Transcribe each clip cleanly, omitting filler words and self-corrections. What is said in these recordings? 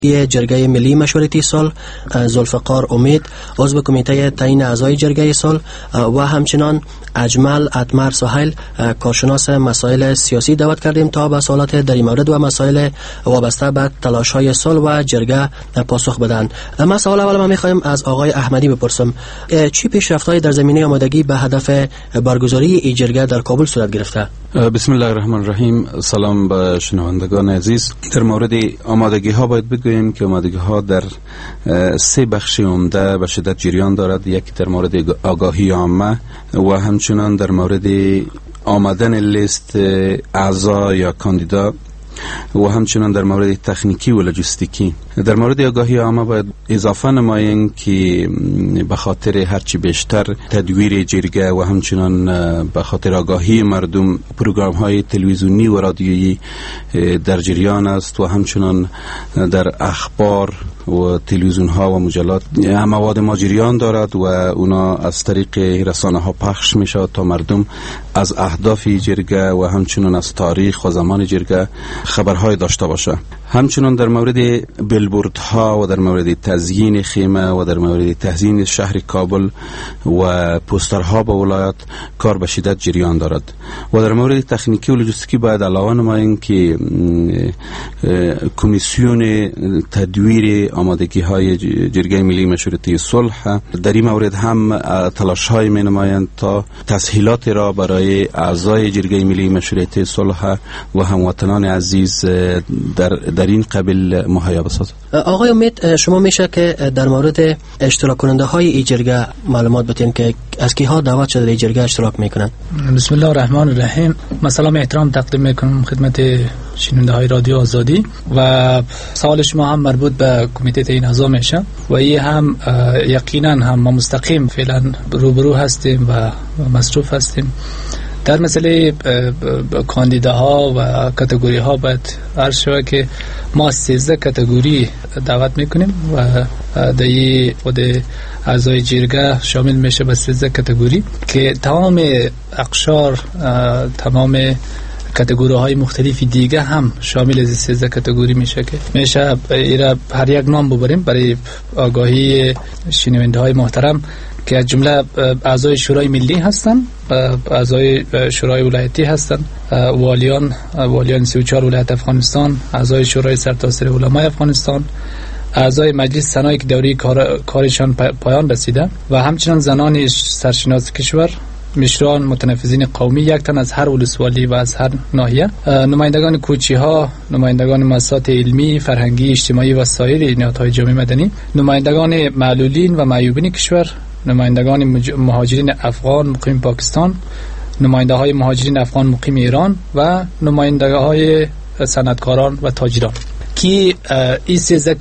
جرگه ملی مشورتی صلح، ذوالفقار امید عضو کمیته تعیین اعضای جرگه صلح و همچنان اجمل اتمر سهیل کارشناس مسائل سیاسی دعوت کردیم تا به سوالات در این مورد و مسائل وابسته به تلاش‌های صلح و جرگه پاسخ بدن. ما سوال اول ما می‌خوایم از آقای احمدی بپرسم، چی پیشرفت‌هایی در زمینه آمادگی به هدف برگزاری این جرگه در کابل صورت گرفته؟ بسم الله الرحمن الرحیم. سلام به شنوندگان عزیز. در مورد آمادگی ها باید بگوییم که آمادگی ها در سه بخش عمده به شدت جریان دارد. یکی در مورد آگاهی عامه و همچنان در مورد آمدن لیست اعضا یا کاندیدا و همچنان در مورد تکنیکی و لوجستیکی. در مورد آگاهی عامه باید اضافه نماییم که به خاطر هرچی بیشتر تدویر جرگه و همچنان به خاطر آگاهی مردم پروگرام های تلویزیونی و رادیویی در جریان است و همچنان در اخبار و تلویزیون ها و مجلات مواد ما جریان دارد و اونا از طریق رسانه ها پخش می شود تا مردم از اهداف جرگه و همچنان از تاریخ و زمان جرگه خبرهای داشته باشه. همچنان در مورد بیلبورد ها و در مورد تزیین خیمه و در مورد تزیین شهر کابل و پوسترها به ولایت کار به شدت جریان دارد. و در مورد تکنیکی و لوجستیکی باید علاوه نماییم که کمیسیون تدویر آمادگی های جرگه ملی مشورتی صلح در این مورد هم تلاش های می نمایند تا تسهیلات را برای اعضای جرگه ملی مشورتی صلح و هموطنان عزیز در این قبیل مهیا بسازد. آقای امید، شما میشه که در مورد اشتراک کننده های این جرگه معلومات بدین که از کیها دعوت شده در این جرگه اشتراک میکنن؟ بسم الله الرحمن الرحیم. سلام احترام تقدیم میکنم خدمت شنونده های رادیو آزادی و سوال شما هم مربوط به کمیته تعیین اعضا میشه و این هم یقینا هم ما مستقیم فعلا روبرو هستیم و مصروف هستیم. در مسئله کاندیداها و کاتگوری ها باید عرض شود که ما 13 کاتگوری دعوت میکنیم و در خود اعضای جرگه شامل میشه به 13 کاتگوری که تمام اقشار تمام کاتگوری های مختلفی دیگه هم شامل از 13 کاتگوری میشه که میشه ایرا هر یک نام ببریم برای آگاهی شنونده های محترم که از جمله اعضای شورای ملی هستن، اعضای شورای ولایتی هستن، والیان 34 ولایت افغانستان، اعضای شورای سرتاسر علمای افغانستان، اعضای مجلس سنایی که دوره کارشان پایان رسیده و همچنین زنان سرشناس کشور، مشران متنفذین قومی، یک تن از هر ولسوالی و از هر ناحیه، نمایندگان کوچی ها، نمایندگان مؤسسات علمی، فرهنگی، اجتماعی و سایر نهادهای جامعه مدنی، نمایندگان معلولین و معیوبین کشور، نمایندگان مهاجرین افغان مقیم پاکستان، نماینده های مهاجرین افغان مقیم ایران و نماینده های صنعتکاران و تاجران که این 13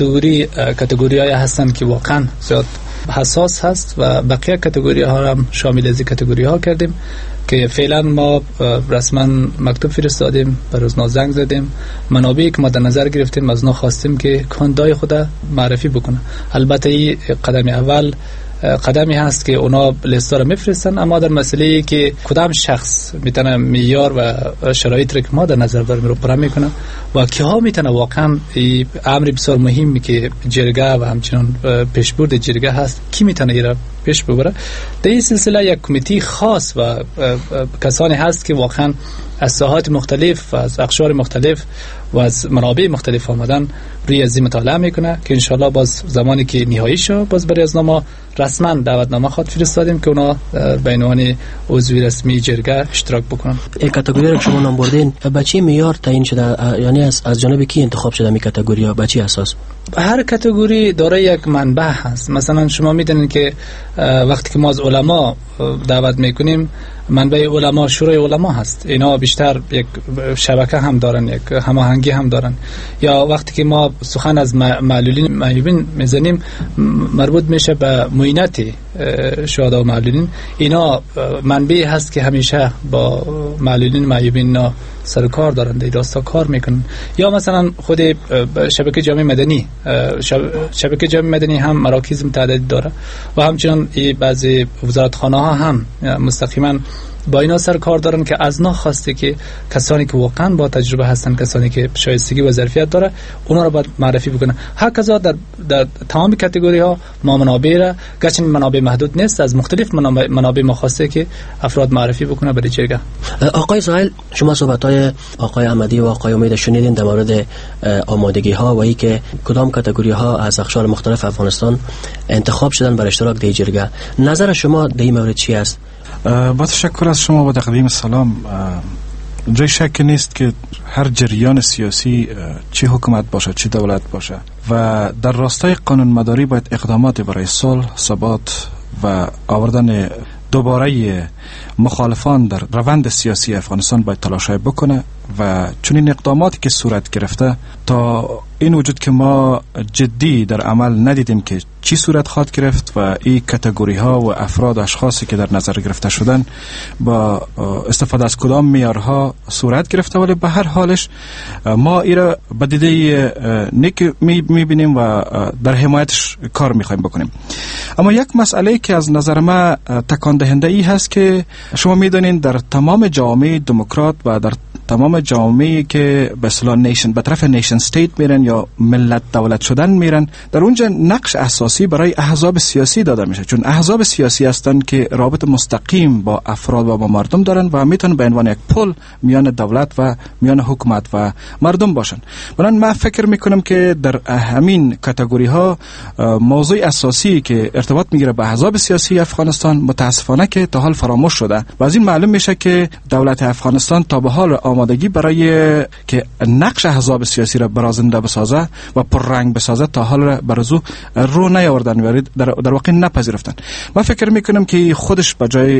کاتگوری های هستن که واقعا زیاد حساس هست و بقیه کاتگوری ها هم شامل از کاتگوری ها کردیم که فعلا ما رسما مکتوب فرستادیم، به روزنا زنگ زدیم، منابعی که ما در نظر گرفتیم از اونا خواستیم که کاندیدای خود معرفی بکنه. البته این قدم اول قدمی هست که اونا لیستا رو میفرستن، اما در مسئله که کدام شخص میتونه معیار و شرایط رو که ما در نظر داریم رو پوره میکنه و کیها میتونه واقعا امر بسیار مهمی که جرگه و همچنین پیشبرد جرگه هست کی میتونه ایرا پیش ببره. در این سلسله یک کمیته خاص و کسانی هست که واقعا از ساحات مختلف و از اقشار مختلف و از منابع مختلف آمدن روی از مطالعه میکنه که انشالله باز زمانی که نهایی شد باز برای از ما رسما دعوتنامه خود فرستادیم که اونا به عنوان عضو رسمی جرگه اشتراک بکنن. این کاتگوری رو شما نام بردین، به چه معیار تعیین شده؟ یعنی از جانب کی انتخاب شده این کاتگوری ها؟ به چه اساس؟ هر کاتگوری دارای یک منبع هست. مثلا شما میدونید که وقتی که ما از علما دعوت میکنیم منبع علما شورای علما هست، اینا بیشتر یک شبکه هم دارن، یک هماهنگی هم دارن. یا وقتی که ما سخن از معلولین معیوبین میزنیم مربوط میشه به معینت شهدا و معلولین، اینا منبعی هست که همیشه با معلولین معیوبین سر کار دارن، در راستا کار میکنن. یا مثلا خود شبکه جامعه مدنی، شبکه جامعه مدنی هم مراکز متعدد داره و همچنین بعضی وزارتخانه ها هم مستقیما با اینا سر کار دارن که از نا خواسته که کسانی که واقعا با تجربه هستن، کسانی که شایستگی و ظرفیت داره، اونا رو باید معرفی بکنه. هکذا در تمام کاتگوری ها ما منابع را، گرچه منابع محدود نیست، از مختلف منابع ما خواسته که افراد معرفی بکنه برای جرگه. آقای ساحل، شما صحبت‌های آقای احمدی و آقای امید شنیدین در مورد آمادگی ها و ای که کدام کاتگوری ها از اقشار مختلف افغانستان انتخاب شدن برای اشتراک در جرگه. نظر شما در این مورد چی است؟ با تشکر از شما و تقدیم سلام. جای شک نیست که هر جریان سیاسی، چه حکومت باشه چه دولت باشه، و در راستای قانون مداری باید اقدامات برای صلح، ثبات و آوردن دوباره مخالفان در روند سیاسی افغانستان باید تلاشای بکنه و چون این اقداماتی که صورت گرفته تا این وجود که ما جدی در عمل ندیدیم که چی صورت خواهد گرفت و این کاتگوری ها و افراد و اشخاصی که در نظر گرفته شدن با استفاده از کدام معیارها صورت گرفته، ولی به هر حالش ما این را به دیده نیک میبینیم و در حمایتش کار میخوایم بکنیم. اما یک مسئله که از نظر ما تکان دهنده ای هست که شما میدونین در تمام جامعه دموکرات و در تمام جامعه که به اصطلاح به طرف نیشن استیت میرن یا ملت دولت شدن میرن، در اونجا نقش اساسی برای احزاب سیاسی داده میشه، چون احزاب سیاسی هستن که رابط مستقیم با افراد و با مردم دارن و میتونن به عنوان یک پل میان دولت و میان حکومت و مردم باشن. بنابراین من فکر میکنم که در همین کاتگوری ها موضوع اساسی که ارتباط میگیره به احزاب سیاسی افغانستان متاسفانه که تا حال فراموش شده و از این معلوم میشه که دولت افغانستان تا به حال آمادگی برای که نقش احزاب سیاسی را برازنده بسازه و پررنگ بسازه تا حال برازو رو نیاوردن و در واقع نپذیرفتن. من فکر میکنم که خودش به جای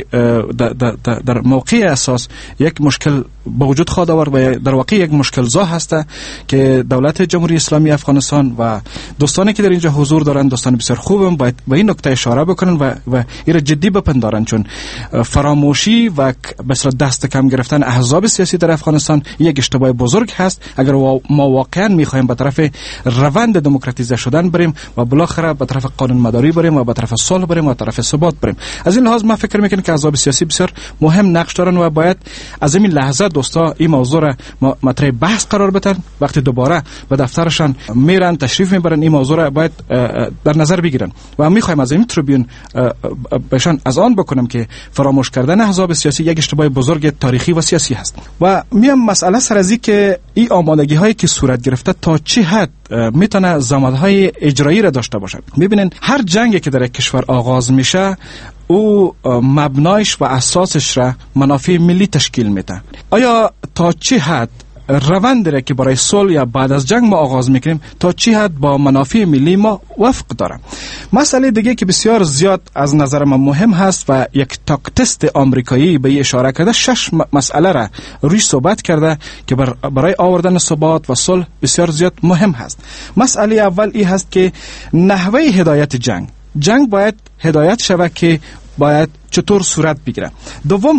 در موقع اساس یک مشکل به وجود خواهد آورد و در واقع یک مشکل زا هسته که دولت جمهوری اسلامی افغانستان و دوستانی که در اینجا حضور دارن، دوستان بسیار خوبم، باید به این نکته اشاره بکنن و این جدی بپندارن، چون فراموشی و مثلا دست کم گرفتن احزاب سیاسی در افغانستان یک اشتباه بزرگ هست. اگر ما واقعا میخوایم به طرف روند دموکراتیزه شدن بریم و بالاخره به طرف قانون مداری بریم و به طرف صلح بریم و به طرف ثبات بریم، از این لحاظ من فکر میکنم که احزاب سیاسی بسیار مهم نقش دارن و باید از این لحظه دوستا این موضوع را مطرح بحث قرار بدن. وقتی دوباره به دفترشان میرن تشریف میبرن این موضوع را باید در نظر بگیرن و میخوایم از این تریبیون بهشان از آن بکنم که فراموش کردن احزاب سیاسی یک اشتباه بزرگ تاریخی و سیاسی هست. و میام مسئله سر از که این آمادگی هایی که صورت گرفته تا چه حد میتونه زمانهای اجرایی را داشته باشه. ببینن هر جنگی که در یک کشور آغاز میشه او مبنایش و اساسش را منافع ملی تشکیل میده. آیا تا چه حد روند را که برای صلح یا بعد از جنگ ما آغاز میکنیم تا چه حد با منافع ملی ما وفق داره؟ مسئله دیگه که بسیار زیاد از نظر من مهم هست و یک تاکتیست آمریکایی به اشاره کرده، 6 مسئله را روی صحبت کرده که برای آوردن ثبات و صلح بسیار زیاد مهم هست. مسئله اول این هست که نحوه هدایت جنگ باید هدایت شود که باید چطور صورت بگیره. دوم،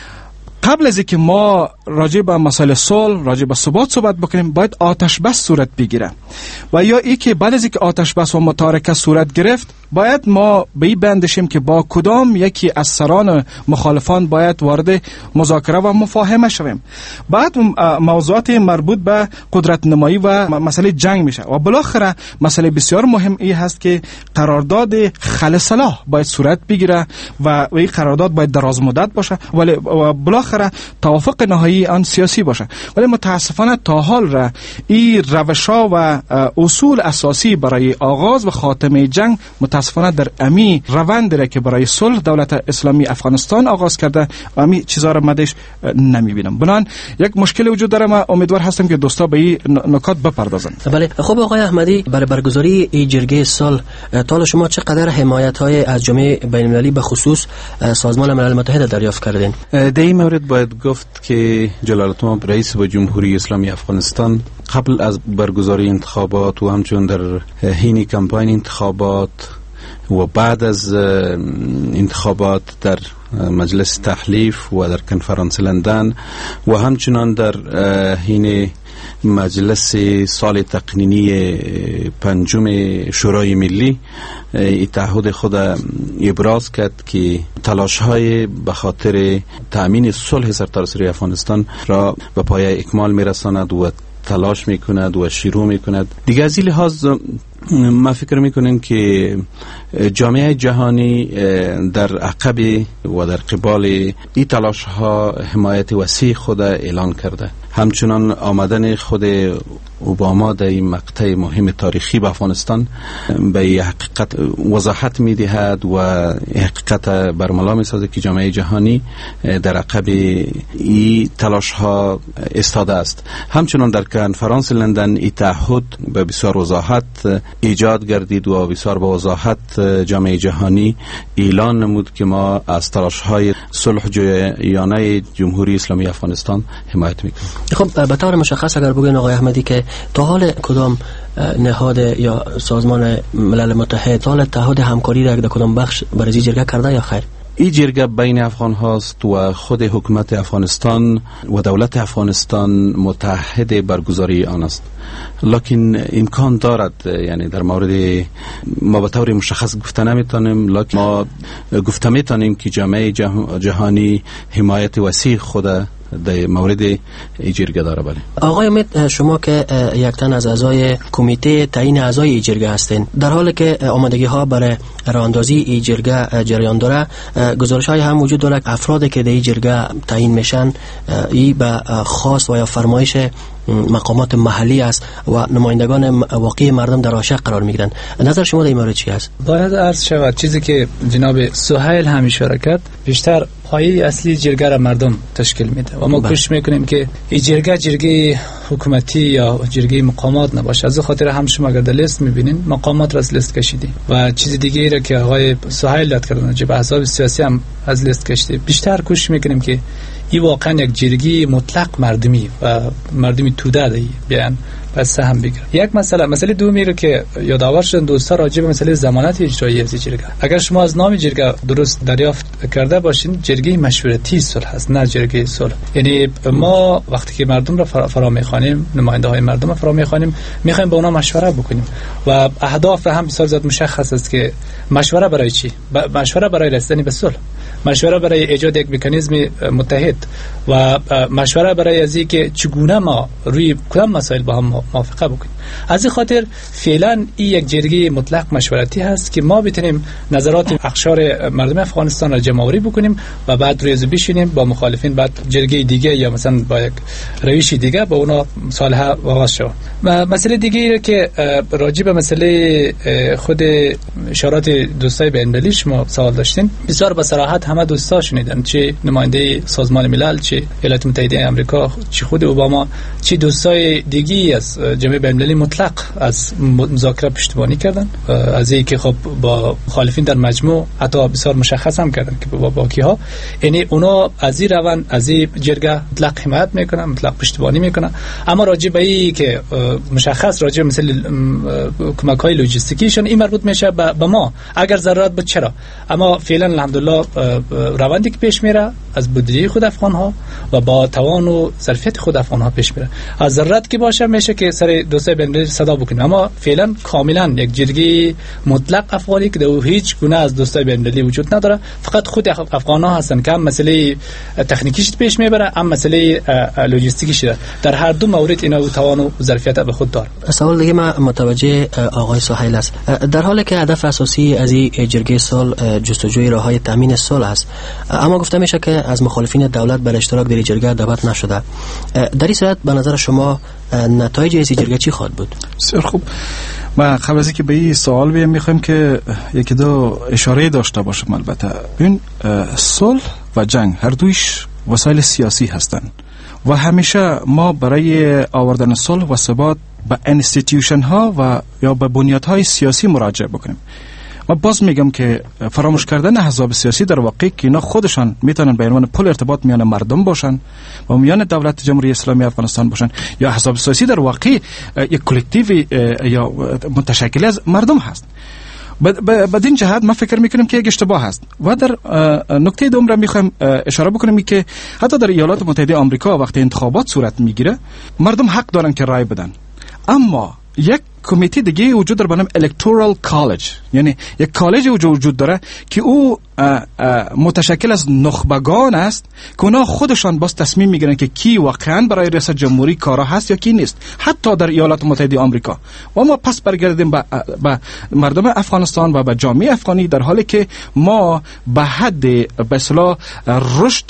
قبل از اینکه ما راجع به مسائل صلح، راجع به ثبات صحبت بکنیم، باید آتش بس صورت بگیره و یا ای که بعد از اینکه آتش بس و متارکه صورت گرفت باید ما به این بندشیم که با کدام یکی از سران مخالفان باید وارد مذاکره و مفاهمه شویم. بعد موضوعات مربوط به قدرت نمایی و مسئله جنگ میشه و بالاخره مسئله بسیار مهم ای هست که قرارداد خل صلاح باید صورت بگیره و این قرارداد باید دراز مدت باشه ولی بالاخره توافق نهایی آن سیاسی باشه. ولی متاسفانه تا حال را این روش‌ها و اصول اساسی برای آغاز و خاتمه جنگ متاسفانه در امی روند را که برای صلح دولت اسلامی افغانستان آغاز کرده و امی چیزا را مدش نمیبینم. بنان یک مشکل وجود داره. من امیدوار هستم که دوستا به این نکات بپردازن. بله. خب آقای احمدی، برای برگزاری این جرگه صلح تا شما چقدر حمایت‌های از جامعه بین‌المللی به خصوص سازمان ملل متحد دریافت کردین؟ در این مورد باید گفت که جلالت مآب رئیس جمهوری اسلامی افغانستان قبل از برگزاری انتخابات و همچنین در حین کمپاین انتخابات و بعد از انتخابات در مجلس تحلیف و در کنفرانس لندن و همچنان در حین مجلس سال تقنینی 5 شورای ملی تعهد خود ابراز کرد که تلاش های به خاطر تأمین صلح سرتاسری افغانستان را به پایه اکمال میرساند و تلاش میکند و شروع میکند. دیگه از این لحاظ ما فکر میکنیم که جامعه جهانی در عقب و در قبال این تلاش ها حمایت وسیع خود اعلان کرده. همچنان آمدن خود اوباما در این مقطع مهم تاریخی به افغانستان به حقیقت وضاحت میدهد و حقیقت برملا میسازه که جامعه جهانی در عقب این تلاش ها استاده است. همچنان در کنفرانس لندن این تعهد به بسیار وضاحت ایجاد گردید و بسیار با وضاحت جامعه جهانی اعلان نمود که ما از تلاش های صلح جویانه جمهوری اسلامی افغانستان حمایت میکنیم. خب به طور مشخص اگر بگین آقای احمدی که تا حال کدام نهاد یا سازمان ملل متحد تا حال تعهد همکاری را در کدام بخش برای جرگه کرده یا خیر؟ این جرگه بین افغان هاست و خود حکومت افغانستان و دولت افغانستان متحد برگزاری آن است، لکن امکان دارد یعنی در مورد ما به طور مشخص گفته نمیتونیم، لکن ما گفته میتونیم که جامعه جهانی حمایت وسیع خود در مورد جرگه داره. بله آقای امید، شما که یک تن از اعضای کمیته تعیین اعضای جرگه هستین، در حالی که آمادگی ها برای راه اندازی این جرگه جریان داره، گزارش های هم وجود داره افرادی که در این جرگه تعیین میشن ای به خواست و یا فرمایش مقامات محلی است و نمایندگان واقعی مردم در عاشق قرار میگیرن. نظر شما در این مورد چی است؟ باید عرض شود چیزی که جناب سهیل هم اشاره کرد، بیشتر پایه اصلی جرگه را مردم تشکیل میده و ما کوشش میکنیم که این جرگه حکومتی یا جرگه مقامات نباشه. از خاطر هم شما اگر در لیست میبینین مقامات را از لیست کشیدیم و چیز دیگه را که آقای سهیل یاد کردن جب احزاب سیاسی هم از لیست کشیده. بیشتر کوشش میکنیم که این واقعا یک جرگه مطلق مردمی و مردمی توده دی بیان پس سهم بگیره. یک مسئله دومی رو که یادآور شدن دوستا راجع به مسئله ضمانت اجرایی از جرگه. اگر شما از نام جرگه درست دریافت کرده باشین، جرگه مشورتی صلح هست نه جرگه صلح. یعنی ما وقتی که مردم را فرا میخوانیم، نماینده های مردم را فرا میخوانیم، میخوایم با اونا مشوره بکنیم و اهداف هم بسیار زیاد مشخص است که مشوره برای چی؟ مشوره برای رسیدن به صلح، مشوره برای ایجاد یک مکانیزم متحد و مشوره برای از اینکه چگونه ما روی کدام مسائل با هم موافقه بکنیم. از این خاطر فعلا این یک جرگه مطلق مشورتی هست که ما بتونیم نظرات اقشار مردم افغانستان را جمع آوری بکنیم و بعد روی بشینیم با مخالفین، بعد جرگه دیگه یا مثلا با یک روش دیگه با اونا مصالحه آغاز شود. و مسئله دیگه که راجع به مسئله خود اشارات دوستای بین‌المللی شما سوال داشتین، بسیار با صراحت همه دوستا شنیدن، چه نماینده سازمان ملل، چه ایالات متحده آمریکا، چه خود اوباما، چه دوستای دیگه از جامعه بین‌المللی مطلق از مذاکره پشتیبانی کردن، از اینکه خب با مخالفین در مجموع حتی بسیار مشخص هم کردن که با باقی ها، یعنی اونا از این روند از این جرگه مطلق حمایت میکنن، مطلق پشتیبانی میکنن. اما راجع به این که مشخص راجع به مثل کمک‌های لوجستیکیشون این مربوط میشه به ما اگر ضرورت بود چرا، اما فعلا الحمدلله روندی که پیش میره از بودجه خود افغان ها و با توان و ظرفیت خود افغان ها پیش میره. از ضرورت که باشه میشه که سر دوستای بین‌المللی صدا بکنیم، اما فعلا کاملا یک جرگه مطلق افغانی که در هیچ گونه از دوستای بین‌المللی وجود نداره، فقط خود افغان ها هستن که هم مسئله تکنیکیش پیش میبره، هم مسئله لوجستیکیش در هر دو مورد اینا توان و ظرفیت به خود داره. سوال دیگه ما متوجه آقای سهیل است. در حالی که هدف اساسی از این جرگه صلح جستجوی راههای تامین صلح است، اما گفته میشه که از مخالفین دولت بر اشتراک در جرگه دعوت نشده. در این صورت به نظر شما نتایج از جرگه چی خواهد بود؟ بسیار خوب. ما قبل از اینکه به این سوال بیام میخوایم که یکی دو اشاره داشته باشم. البته ببین، صلح و جنگ هر دویش وسایل سیاسی هستند و همیشه ما برای آوردن صلح و ثبات به انستیتیوشن ها و یا به بنیادهای سیاسی مراجعه بکنیم. ما باز میگم که فراموش کردن احزاب سیاسی در واقع که اینا خودشان میتونن به عنوان پل ارتباط میان مردم باشن و میان دولت جمهوری اسلامی افغانستان باشن، یا احزاب سیاسی در واقع یک کلکتیو یا متشکل از مردم هست. بدین جهت ما فکر میکنیم که یک اشتباه هست. و در نکته دوم را میخوایم اشاره بکنیم که حتی در ایالات متحده آمریکا وقتی انتخابات صورت میگیره مردم حق دارن که رای بدن، اما یک کمیته دیگه وجود داره به نام الکتورال کالج، یعنی یک کالج وجود داره که او متشکل از نخبگان است که اونا خودشان باز تصمیم میگیرن که کی واقعا برای ریاست جمهوری کارا هست یا کی نیست، حتی در ایالات متحده آمریکا. و ما پس برگردیم به مردم افغانستان و به جامعه افغانی، در حالی که ما به حد به اصطلاح رشد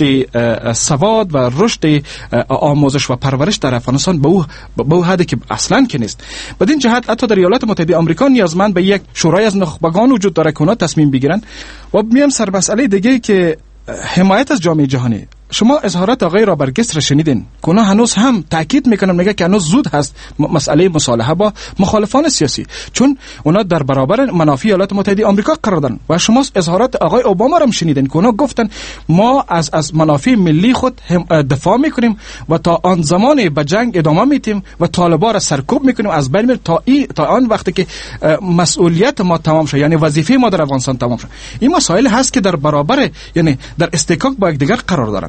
سواد و رشد آموزش و پرورش در افغانستان به او حدی که اصلا که نیست. بدین جهت حتی در ایالات متحده آمریکا نیازمند به یک شورای از نخبگان وجود داره که اونا تصمیم بگیرن. و میام سر مسئله دیگه که حمایت از جامعه جهانی. شما اظهارات آقای رابرگست را شنیدین که اونا هنوز هم تاکید میکنن، میگه که هنوز زود هست مسئله مصالحه با مخالفان سیاسی، چون اونا در برابر منافع ایالات متحده آمریکا قرار دارن. و شما اظهارات آقای اوباما را شنیدین که اونا گفتن ما از منافع ملی خود دفاع میکنیم و تا آن زمان به جنگ ادامه میدیم و طالبان را سرکوب میکنیم از بین میریم تا آن وقتی که مسئولیت ما تمام شه، یعنی وظیفه ما در افغانستان تمام شه. این مسائل هست که در برابر، یعنی در استکاک با یکدیگر قرار دارن.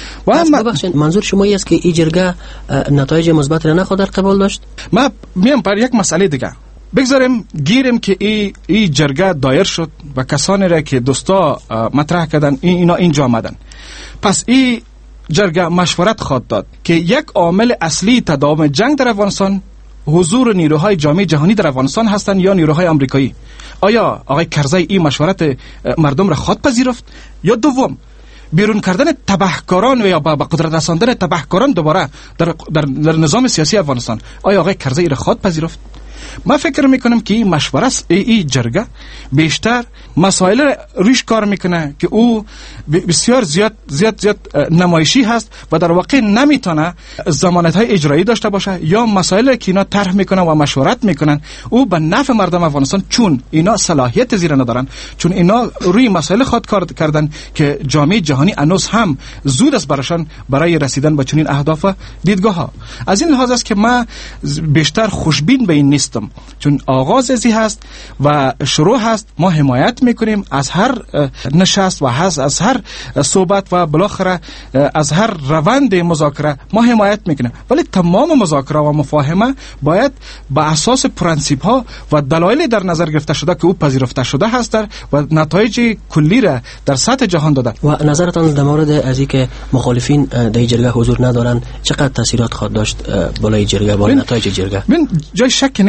و منظور شما است که این جرگه نتایج مثبت را نخواهد قبول داشت؟ ما میام بر یک مسئله دیگه بگذاریم گیریم که این جرگه دایر شد و کسانی را که دوستا مطرح کردن اینا اینجا آمدن. پس این جرگه مشورت خواهد داد که یک عامل اصلی تداوم جنگ در افغانستان حضور نیروهای جامعه جهانی در افغانستان هستند یا نیروهای آمریکایی. آیا آقای کرزی این مشورت مردم را خواهد پذیرفت؟ یا دوم بیرون کردن تبهکاران یا با قدرت رساندن تبهکاران دوباره در نظام سیاسی افغانستان، آیا آقای کرزی را خواهد پذیرفت؟ ما فکر میکنم که این مشورت این جرگه بیشتر مسائل روش کار میکنه که او بسیار زیاد نمایشی هست و در واقع نمیتونه ضمانت های اجرایی داشته باشه، یا مسائل که اینا طرح میکنن و مشورت میکنن او به نفع مردم افغانستان، چون اینا صلاحیت زیر ندارن، چون اینا روی مسائل خود کار کردن که جامعه جهانی هنوز هم زود است براشان برای رسیدن به چنین اهداف و دیدگاه ها. از این لحاظ است که ما بیشتر خوشبین به این نیستم، چون آغاز ازی هست و شروع هست. ما حمایت میکنیم از هر نشست و از هر صحبت و بالاخره از هر روند مذاکره ما حمایت میکنیم، ولی تمام مذاکره و مفاهمه باید با اساس پرنسیپ ها و دلایل در نظر گرفته شده که او پذیرفته شده هست و نتایج کلی را در سطح جهان داده. و نظرتان در مورد از اینکه مخالفین در جرگه حضور ندارن چقدر تاثیرات خواهد داشت بالای جرگه، بالای نتایج جرگه؟ جای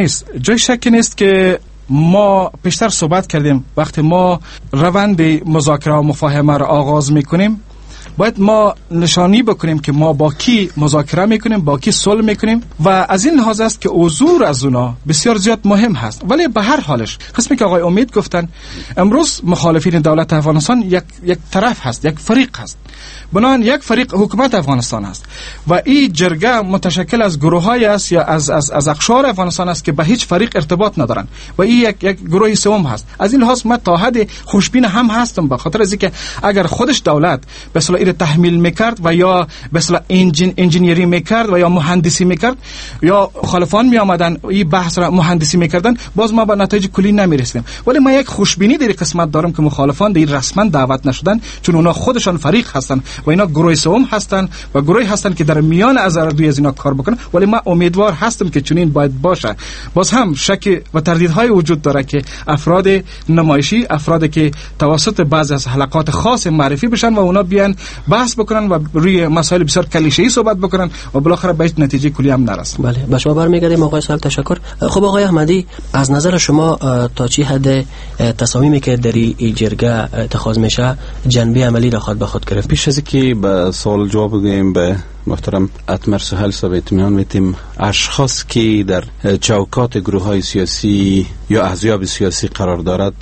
شک نیست که ما پیشتر صحبت کردیم وقتی ما روند مذاکره و مفاهمه را آغاز میکنیم باید ما نشانی بکنیم که ما با کی مذاکره میکنیم، با کی صلح میکنیم و از این لحاظ است که حضور از اونا بسیار زیاد مهم هست. ولی به هر حالش قسمی که آقای امید گفتن امروز مخالفین دولت افغانستان یک طرف هست، یک فریق هست، بنابراین یک فریق حکومت افغانستان است و این جرگه متشکل از گروه‌های است یا از اقشار افغانستان است که به هیچ فریق ارتباط ندارن و این یک گروه سوم هست. از این لحاظ من تا حد خوشبین هم هستم، به خاطر از اینکه اگر خودش دولت به اصطلاح این تحمیل میکرد و یا به اصطلاح انجینیری میکرد و یا مهندسی میکرد یا مخالفان می آمدن این بحث را مهندسی میکردن، باز ما به نتایج کلی نمیرسیدیم. ولی من یک خوشبینی در قسمت دارم که مخالفان در رسما دعوت نشدن، چون اونا خودشان فریق هستن و اینا گروه سوم هستن و گروهی هستن که در میان از دوی از اینا کار بکنن. ولی من امیدوار هستم که چنین باید باشه. باز هم شک و تردیدهای وجود داره که افراد نمایشی، افرادی که توسط بعضی از حلقات خاص معرفی بشن و اونا بیان بحث بکنن و روی مسائل بسیار کلیشه‌ای صحبت بکنن و بالاخره به نتیجه کلی هم نرسن. بله، به شما برمیگردیم آقای صاحب. تشکر. خب آقای احمدی، از نظر شما تا چی حد تصامیمی که در این جرگه اتخاذ میشه جنبه عملی را خود به خود گرفت؟ پیش از که به سوال جواب بگیم به محترم اتمر سهیل صاحب اطمینان میتیم اشخاص که در چوکات گروه های سیاسی یا احزاب سیاسی قرار دارد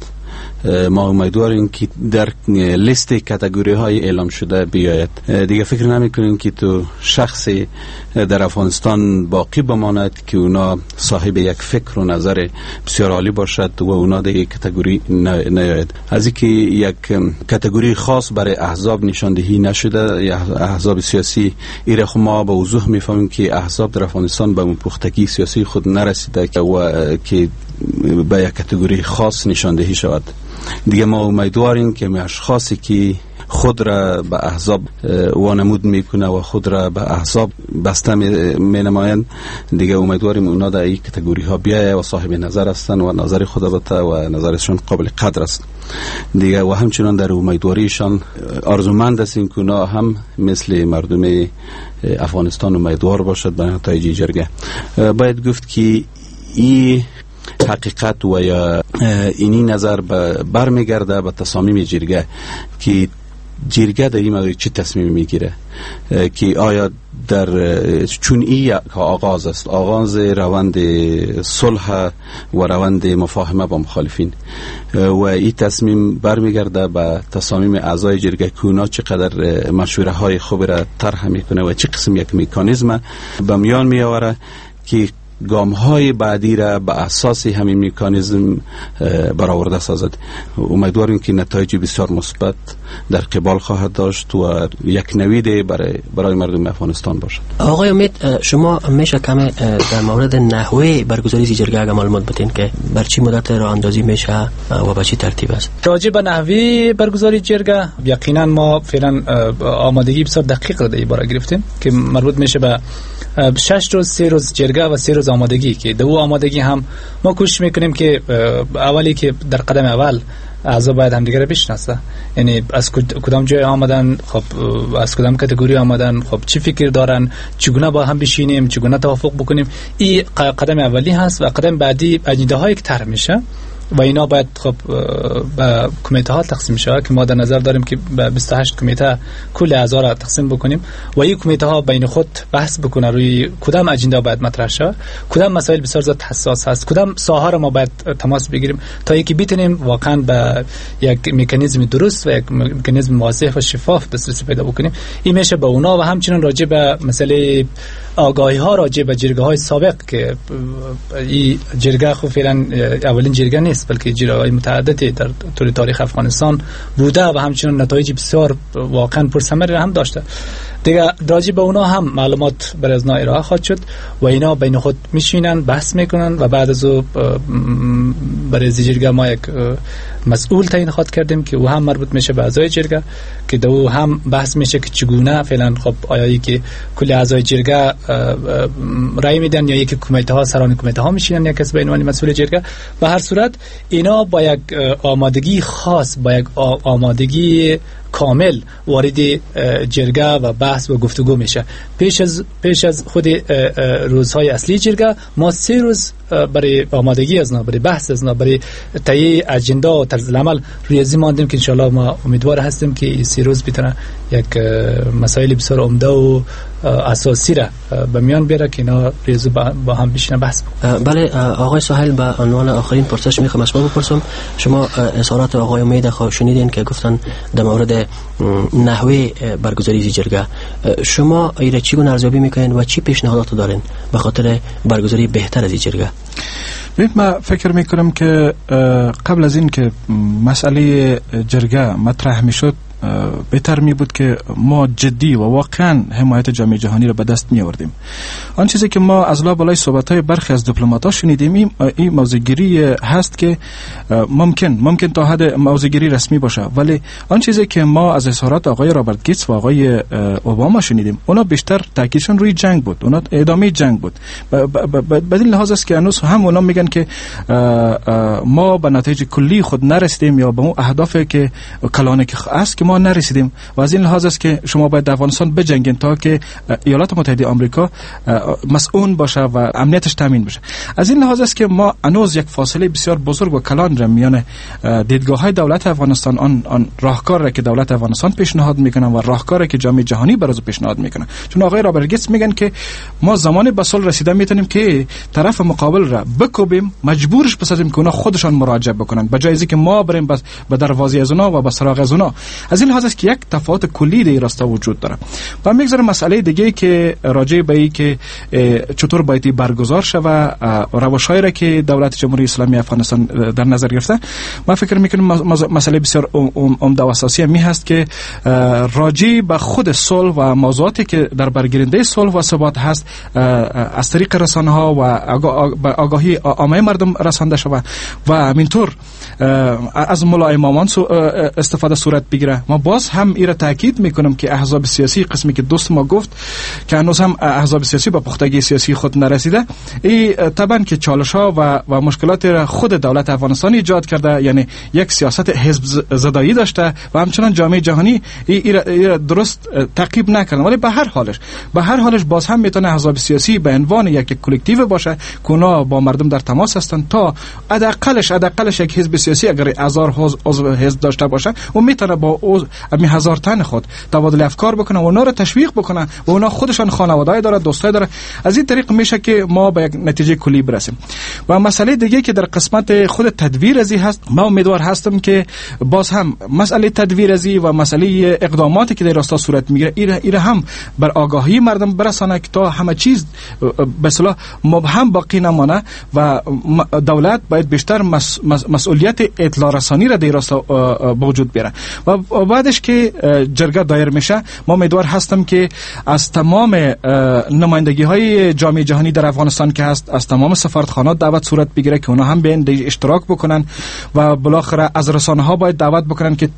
ما امیدواریم که در لیست کاتگوری های اعلام شده بیاید. دیگه فکر نمی کنیم که تو شخصی در افغانستان باقی بماند که اونا صاحب یک فکر و نظر بسیار عالی باشد و اونا در یک کاتگوری نیاید. از اینکه یک کاتگوری خاص برای احزاب نشاندهی نشده یا احزاب سیاسی، ایره خو ما به وضوح میفهمیم که احزاب در افغانستان به پختگی سیاسی خود نرسیده و که به یک کاتگوری خاص نشاندهی شود. دیگه ما امیدواریم که اشخاصی که خود را به احزاب وانمود میکنه و خود را به احزاب بسته می نمایند، دیگه امیدواریم اونا در این کاتگوری ها بیایه و صاحب نظر هستن و نظر خود البته و نظرشون قابل قدر است دیگه، و همچنان در امیدواریشان آرزومند هستیم که اونا هم مثل مردم افغانستان امیدوار باشد به نتایج جرگه. باید گفت که این حقیقت و یا اینی نظر برمیگرده به تصامیم جرگه که جرگه در این مورد چه تصمیم میگیره که آیا در چون این آغاز است، آغاز روند صلح و روند مفاهمه با مخالفین و این تصمیم برمیگرده به تصامیم اعضای جرگه که اونا چقدر مشوره های خوب را طرح میکنه و چه قسم یک مکانیزم به میان میآوره که گام های بعدی را به اساس همین مکانیزم برآورده سازد. امیدواریم که نتایج بسیار مثبت در قبال خواهد داشت و یک نوید برای مردم افغانستان باشد. آقای امید، شما میشه کم در مورد نحوه برگزاری جرگه اگه معلومات بدین که بر چی مدت راه اندازی میشه و به چی ترتیب است؟ راجع به نحوه برگزاری جرگه یقینا ما فعلا آمادگی بسیار دقیق در این باره گرفتیم که مربوط میشه به 6 روز 3 روز جرگه و 3 روز آمادگی، که دو آمادگی هم ما کوشش میکنیم که اولی که در قدم اول اعضا باید همدیگه رو بشناسه، یعنی از کدام جای آمدن، خب از کدام کاتگوری آمدن، خب چی فکر دارن، چگونه با هم بشینیم، چگونه توافق بکنیم. این قدم اولی هست و قدم بعدی اجنده هایی که طرح میشه و اینا باید خب به کمیته ها تقسیم شود که ما در نظر داریم که به 28 کمیته کل اعضا را تقسیم بکنیم و این کمیته ها بین خود بحث بکنه روی کدام اجنده باید مطرح شود، کدام مسائل بسیار زیاد حساس هست، کدام ساحه را ما باید تماس بگیریم تا اینکه بتونیم واقعا به یک مکانیزم درست و یک مکانیزم واضح و شفاف دسترسی پیدا بکنیم. این میشه به اونا و همچنین راجع به مسئله آگاهی ها راجع به جرگه های سابق که این جرگه خب فعلا اولین جرگه نیست بلکه جرگه های متعددی در طول تاریخ افغانستان بوده و همچنین نتایج بسیار واقعا پرثمری هم داشته دیگه. راجع به اونا هم معلومات برای از ارائه خواهد شد و اینا بین خود میشینن بحث میکنن و بعد از او برای جرگه ما یک مسئول تعیین خواهد کردیم که او هم مربوط میشه به اعضای جرگه که دو هم بحث میشه که چگونه فعلا خب آیایی که کل اعضای جرگه رای میدن یا یک کمیته ها سران کمیته ها میشینن یک کس بینوانی مسئول جرگه. به هر صورت اینا با یک آمادگی خاص، با یک آمادگی کامل وارد جرگه و بحث و گفتگو میشه. پیش از خود روزهای اصلی جرگه ما 3 روز برای آمادگی از برای بحث از برای تهیه اجنده و طرز عمل روی ماندیم که انشالله ما امیدوار هستیم که 3 روز بتونه یک مسائل بسیار عمده و اساسی را به میان بیاره که اینا ریزو با هم بشینه بحث بکنن. بله آقای سهیل، به عنوان آخرین پرسش میخوام از شما بپرسم. شما اظهارات آقای امید شنیدین که گفتن در مورد نحوه برگزاری جرگه، شما ایره چگونه ارزیابی میکنین و چی پیشنهادات دارین به خاطر برگزاری بهتر از این جرگه؟ من فکر میکنم که قبل از این که مسئله جرگه مطرح میشد بهتر می بود که ما جدی و واقعا حمایت جامعه جهانی را به دست می آوردیم. آن چیزی که ما از لابلای صحبت‌های برخی از دیپلمات‌ها شنیدیم این موضوعگیری هست که ممکن تا حد موضوعگیری رسمی باشه، ولی آن چیزی که ما از اظهارات آقای رابرت گیتس و آقای اوباما شنیدیم اونا بیشتر تاکیدشون روی جنگ بود، اونا ادامه جنگ بود. بدین لحاظ است که هنوز هم اونا میگن که ما به نتایج کلی خود نرسیدیم یا به اون اهدافی که کلانی که است که ما نرسیدیم و از این لحاظ است که شما باید در افغانستان بجنگین تا که ایالات متحده آمریکا مسئول باشه و امنیتش تامین بشه. از این لحاظ است که ما هنوز یک فاصله بسیار بزرگ و کلان را میان دیدگاه‌های دولت افغانستان آن راهکار را که دولت افغانستان پیشنهاد میکنه و راهکاری که جامعه جهانی برای پیشنهاد میکنه. چون آقای رابرت گیتس میگن که ما زمان به صلح رسیدن میتونیم که طرف مقابل را بکوبیم، مجبورش بسازیم که اونا خودشان مراجعه بکنن به جای اینکه ما بریم به دروازه از اونا و به سراغ از اونا. از این لحاظ است که یک تفاوت کلی در راستا وجود داره. و میگذره مسئله دیگه که راجع به این که چطور باید برگزار شه و روش‌هایی را که دولت جمهوری اسلامی افغانستان در نظر گرفته، من فکر میکنم مسئله بسیار عمده و اساسی می هست که راجع به خود صلح و موضوعاتی که در برگیرنده صلح و ثبات هست از طریق رسانه‌ها و آگاهی عامه مردم رسانده شود و همینطور از ملا امامان استفاده صورت بگیره. ما باز هم ایره تاکید میکنم که احزاب سیاسی، قسمی که دوست ما گفت که هنوز هم احزاب سیاسی به پختگی سیاسی خود نرسیده، این طبعا که چالش ها و مشکلات خود دولت افغانستان ایجاد کرده، یعنی یک سیاست حزب زدایی داشته و همچنان جامعه جهانی ایره درست تعقیب نکردن. ولی به هر حالش باز هم میتونه احزاب سیاسی به عنوان یک کلکتیو باشه که اونا با مردم در تماس هستن تا حداقلش یک حزب سیاسی اگر 1000 عضو حزب داشته باشه و میتونه با همین 1000 تن خود تبادل افکار بکنه و اونا رو تشویق بکنه و اونا خودشان خانواده‌ای داره، دوستای داره. از این طریق میشه که ما به یک نتیجه کلی برسیم. و مسئله دیگه که در قسمت خود تدویر ازی هست، ما امیدوار هستم که باز هم مسئله تدویر ازی و مسئله اقداماتی که در راستا صورت میگیره ایره هم بر آگاهی مردم برسانه که تا همه چیز به اصطلاح مبهم باقی نمانه و دولت باید بیشتر مسئولیت اطلاع رسانی را در راستا به وجود بیاره. و بعدش که جرگه دایر میشه، ما امیدوار هستم که از تمام نمایندگی های جامعه جهانی در افغانستان که هست، از تمام سفارتخانات دعوت صورت بگیره که اونا هم بیان اشتراک بکنن و بالاخره از رسانه ها باید دعوت بکنن که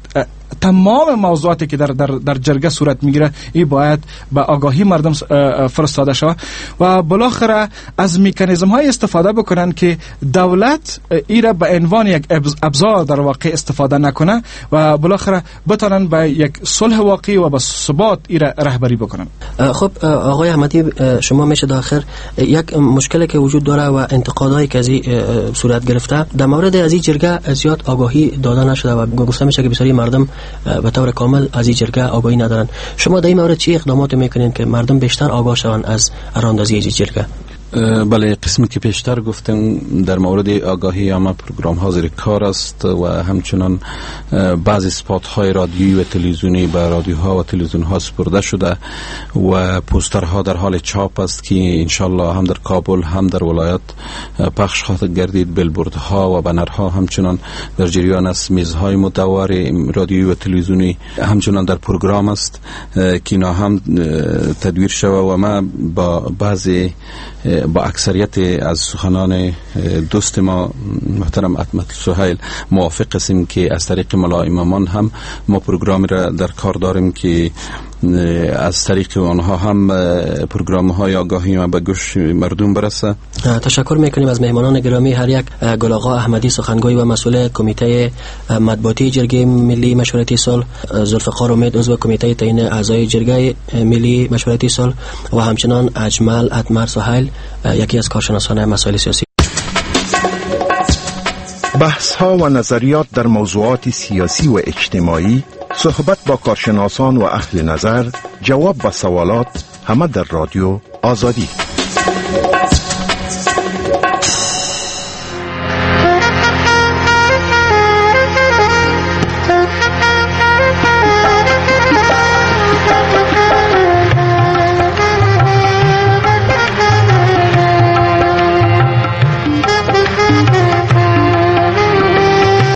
تمام موضوعاتی که در جرگه صورت میگیره این باید به آگاهی مردم فرستاده شود و بالاخره از مکانیزم های استفاده بکنن که دولت ایره به عنوان یک ابزار در واقع استفاده نکنه و بالاخره بتونن به یک صلح واقعی و به ثبات ایره رهبری بکنن. خب آقای احمدی، شما میشه داخل یک مشکلی که وجود داره و انتقادایی که از صورت گرفته در مورد از این جرگه زیاد آگاهی داده نشده و گفته میشه که بسیاری مردم به طور کامل از این جرگه آگاهی ندارن. شما در این مورد چی اقدامات میکنین که مردم بیشتر آگاه شوند از راندازی این جرگه؟ بله، قسمی که پیشتر گفتم در مورد آگاهی اما پروگرام ها زیر کار است و همچنان بعضی اسپات های رادیویی و تلویزیونی به رادیوها و تلویزیون ها سپرده شده و پوسترها در حال چاپ است که انشالله هم در کابل هم در ولایت پخش خواهد گردید. بیلبوردها و بنرها همچنان در جریان است. میزهای مدور رادیویی و تلویزیونی همچنان در پروگرام است که اینا هم تدویر شده و ما با اکثریت از سخنان دوست ما محترم احمد سهیل موافق هستیم که از طریق ملا امامان هم ما پروگرامی را در کار داریم که از طریق آنها هم پروگرام های آگاهی ما به گوش مردم برسه. تشکر میکنیم از مهمانان گرامی، هر یک گل آقا احمدی سخنگوی و مسئول کمیته مطبوعاتی جرگه ملی مشورتی صلح، ذوالفقار امید عضو کمیته تعیین اعضای جرگه ملی مشورتی صلح و همچنان اجمل اتمر سهیل یکی از کارشناسان مسائل سیاسی. بحث ها و نظریات در موضوعات سیاسی و اجتماعی، صحبت با کارشناسان و اهل نظر، جواب به سوالات، همه در رادیو آزادی.